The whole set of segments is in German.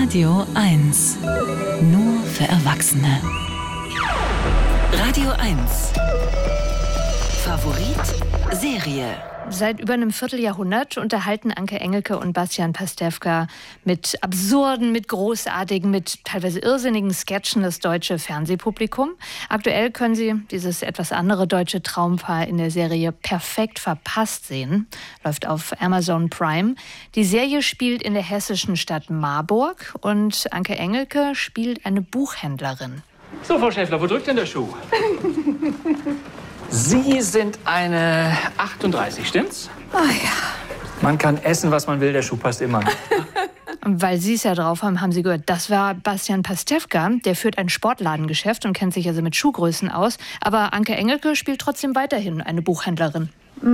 Radio 1. Nur für Erwachsene. Radio 1. Favorit Serie. Seit über einem Vierteljahrhundert unterhalten Anke Engelke und Bastian Pastewka mit absurden, mit großartigen, mit teilweise irrsinnigen Sketchen das deutsche Fernsehpublikum. Aktuell können Sie dieses etwas andere deutsche Traumpaar in der Serie Perfekt verpasst sehen. Läuft auf Amazon Prime. Die Serie spielt in der hessischen Stadt Marburg und Anke Engelke spielt eine Buchhändlerin. So, Frau Schäffler, wo drückt denn der Schuh? Sie sind eine 38, stimmt's? Oh ja. Man kann essen, was man will, der Schuh passt immer. Weil Sie es ja drauf haben, haben Sie gehört, das war Bastian Pastewka. Der führt ein Sportladengeschäft und kennt sich also mit Schuhgrößen aus. Aber Anke Engelke spielt trotzdem weiterhin eine Buchhändlerin.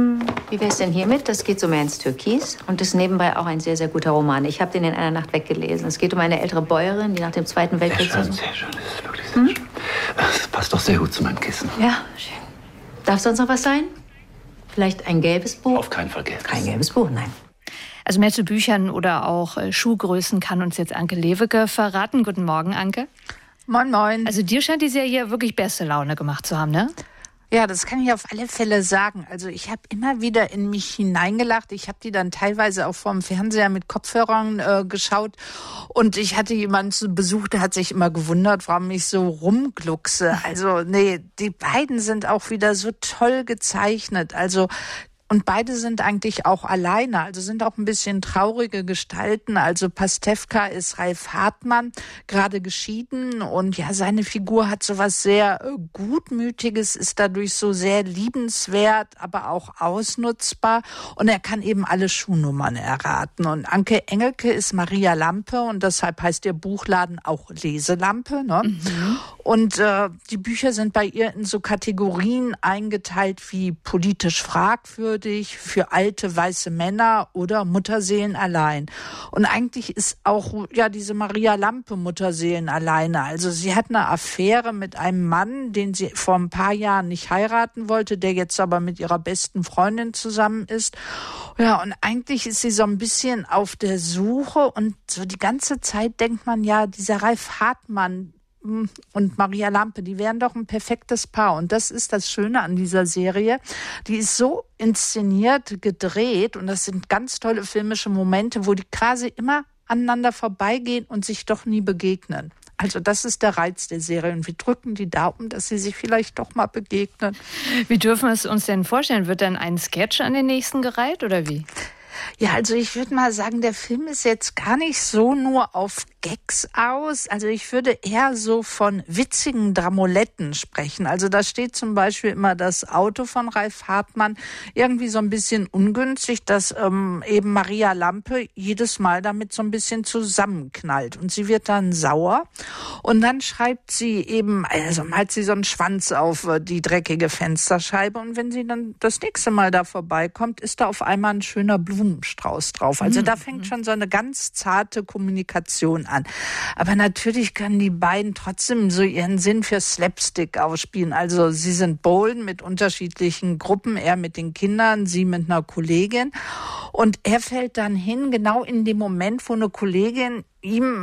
Wie wär's denn hiermit? Das geht so mehr ins Türkis und ist nebenbei auch ein sehr, sehr guter Roman. Ich habe den in einer Nacht weggelesen. Es geht um eine ältere Bäuerin, die nach dem Zweiten Weltkrieg... Sehr schön, das ist wirklich sehr schön. Das passt doch sehr gut zu meinem Kissen. Ja, schön. Darf sonst noch was sein? Vielleicht ein gelbes Buch? Auf keinen Fall gelbes. Kein gelbes Buch, nein. Also mehr zu Büchern oder auch Schuhgrößen kann uns jetzt Anke Lewicke verraten. Guten Morgen, Anke. Moin, moin. Also dir scheint die Serie wirklich beste Laune gemacht zu haben, ne? Ja, das kann ich auf alle Fälle sagen. Also ich habe immer wieder in mich hineingelacht. Ich habe die dann teilweise auch vorm Fernseher mit Kopfhörern geschaut. Und ich hatte jemanden zu Besuch, der hat sich immer gewundert, warum ich so rumgluckse. Also nee, die beiden sind auch wieder so toll gezeichnet. Also und beide sind eigentlich auch alleine, also sind auch ein bisschen traurige Gestalten. Also Pastewka ist Ralf Hartmann, gerade geschieden. Und ja, seine Figur hat so was sehr Gutmütiges, ist dadurch so sehr liebenswert, aber auch ausnutzbar. Und er kann eben alle Schuhnummern erraten. Und Anke Engelke ist Maria Lampe und deshalb heißt ihr Buchladen auch Leselampe. Ne? Mhm. Und die Bücher sind bei ihr in so Kategorien eingeteilt wie politisch fragwürdig, für alte weiße Männer oder Mutterseelen allein. Und eigentlich ist auch ja diese Maria Lampe Mutterseelen alleine. Also sie hat eine Affäre mit einem Mann, den sie vor ein paar Jahren nicht heiraten wollte, der jetzt aber mit ihrer besten Freundin zusammen ist. Ja, und eigentlich ist sie so ein bisschen auf der Suche und so die ganze Zeit denkt man ja, dieser Ralf Hartmann und Maria Lampe, die wären doch ein perfektes Paar. Und das ist das Schöne an dieser Serie. Die ist so inszeniert, gedreht und das sind ganz tolle filmische Momente, wo die quasi immer aneinander vorbeigehen und sich doch nie begegnen. Also das ist der Reiz der Serie und wir drücken die Daumen, dass sie sich vielleicht doch mal begegnen. Wie dürfen wir es uns denn vorstellen? Wird dann ein Sketch an den nächsten gereiht oder wie? Ja, also ich würde mal sagen, der Film ist jetzt gar nicht so nur auf Gags aus. Also ich würde eher so von witzigen Dramoletten sprechen. Also da steht zum Beispiel immer das Auto von Ralf Hartmann irgendwie so ein bisschen ungünstig, dass eben Maria Lampe jedes Mal damit so ein bisschen zusammenknallt. Und sie wird dann sauer und dann schreibt sie eben, also malt sie so einen Schwanz auf die dreckige Fensterscheibe und wenn sie dann das nächste Mal da vorbeikommt, ist da auf einmal ein schöner Blumenstrauß drauf. Also da fängt schon so eine ganz zarte Kommunikation an. Aber natürlich können die beiden trotzdem so ihren Sinn für Slapstick ausspielen. Also sie sind bowlen mit unterschiedlichen Gruppen, er mit den Kindern, sie mit einer Kollegin. Und er fällt dann hin, genau in dem Moment, wo eine Kollegin ihm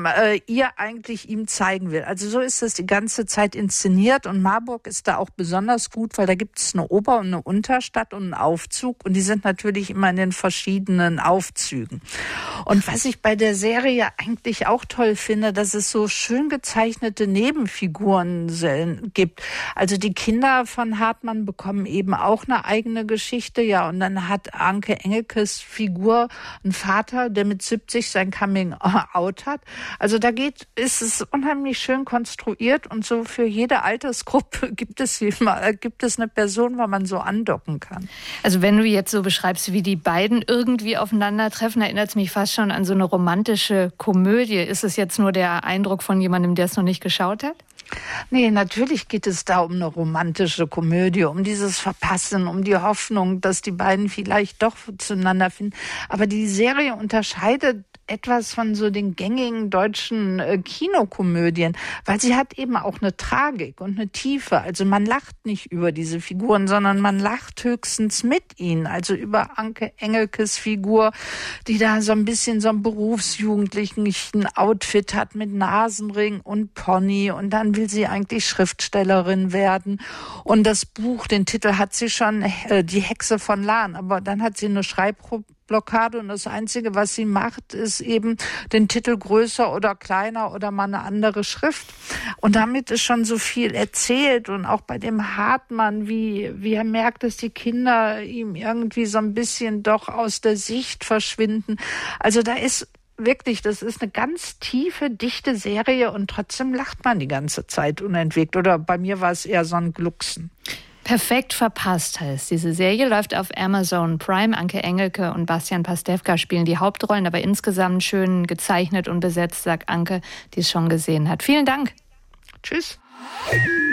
zeigen will. Also so ist das die ganze Zeit inszeniert und Marburg ist da auch besonders gut, weil da gibt es eine Ober- und eine Unterstadt und einen Aufzug und die sind natürlich immer in den verschiedenen Aufzügen. Und was ich bei der Serie eigentlich auch toll finde, dass es so schön gezeichnete Nebenfiguren gibt. Also die Kinder von Hartmann bekommen eben auch eine eigene Geschichte, ja, und dann hat Anke Engelkes Figur einen Vater, der mit 70 sein Coming-out hat. Also ist es unheimlich schön konstruiert und so für jede Altersgruppe gibt es eine Person, wo man so andocken kann. Also wenn du jetzt so beschreibst, wie die beiden irgendwie aufeinandertreffen, erinnert es mich fast schon an so eine romantische Komödie. Ist es jetzt nur der Eindruck von jemandem, der es noch nicht geschaut hat? Nee, natürlich geht es da um eine romantische Komödie, um dieses Verpassen, um die Hoffnung, dass die beiden vielleicht doch zueinander finden. Aber die Serie unterscheidet etwas von so den gängigen deutschen Kinokomödien, weil sie hat eben auch eine Tragik und eine Tiefe. Also man lacht nicht über diese Figuren, sondern man lacht höchstens mit ihnen. Also über Anke Engelkes Figur, die da so ein bisschen so ein berufsjugendlichen Outfit hat mit Nasenring und Pony und dann will sie eigentlich Schriftstellerin werden. Und das Buch, den Titel hat sie schon, Die Hexe von Lahn, aber dann hat sie eine Schreibblockade und das Einzige, was sie macht, ist eben den Titel größer oder kleiner oder mal eine andere Schrift. Und damit ist schon so viel erzählt und auch bei dem Hartmann, wie er merkt, dass die Kinder ihm irgendwie so ein bisschen doch aus der Sicht verschwinden. Also da ist wirklich, das ist eine ganz tiefe, dichte Serie und trotzdem lacht man die ganze Zeit unentwegt. Oder bei mir war es eher so ein Glucksen. Perfekt verpasst heißt diese Serie, läuft auf Amazon Prime. Anke Engelke und Bastian Pastewka spielen die Hauptrollen, aber insgesamt schön gezeichnet und besetzt, sagt Anke, die es schon gesehen hat. Vielen Dank. Tschüss.